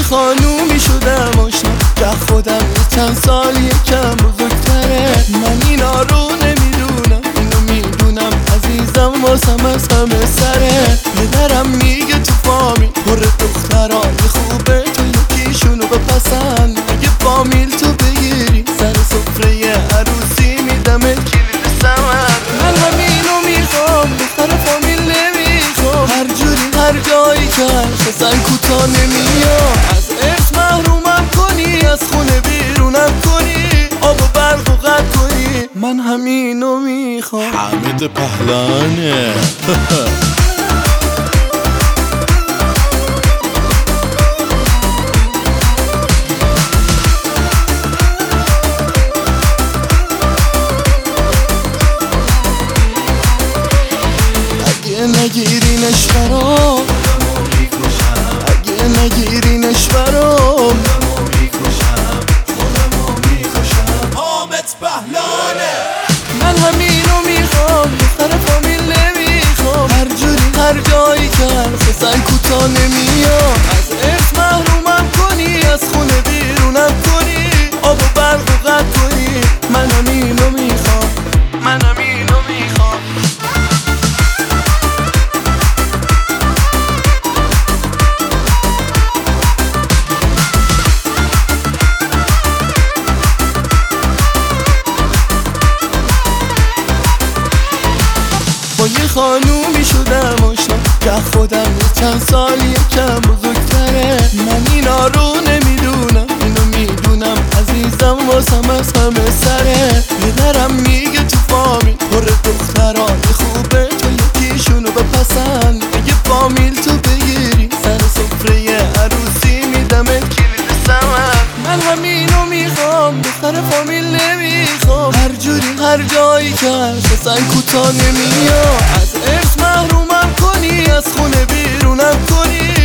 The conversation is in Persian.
خانومی شدم آشنا که خودم چند سال یکم بزرگتره. من اینا رو نمیدونم، اینو میدونم عزیزم واسم از همه سره. پدرم میگه تو فامیل پر دخترای خوبه، تو یکیشونو بپسند. اگه فامیل تو بگیری سر سفره عروسی میدمت کلید سمر. من همینو میخوام، دختر فامیل نمیخوام. هر جوری هر جایی که اصلا کوتا نمیام. از ارث محرومم کنی، از خونه بیرونم کنی، آب و برق و قطع کنی. من همینو میخوام. حمید پهلوانه. اگه نگیرینش برام، اگه نگیرینش برام، حامد پهلوانه. من همینو میخوام، دختر فامیل نمیخوام. هر جوری هر جایی که اصلا کوتا نمیام. از ارث محرومم کنی، از خونه بیرونم کنی، آب و برق و قطع کنی. من همینو میخوام، من همینو میخوام. با یه خانومی شدم آشنا که خودم چند سال یکم بزرگتره. من اینا رو نمیدونم، اینو میدونم عزیزم واسم از همه سره. پدرم میگه تو فامیل پر دخترای خوبه، تو یکیشونو بپسند. اگه فامیل تو بگیری سر سفره عروسی میدمت کلید سمر. من همینو میخوام، دختر فامیل نمیخوام. هر جوری هر جایی که اصلا کوتا نمیام. از ارث محرومم کنی، از خونه بیرونم کنی،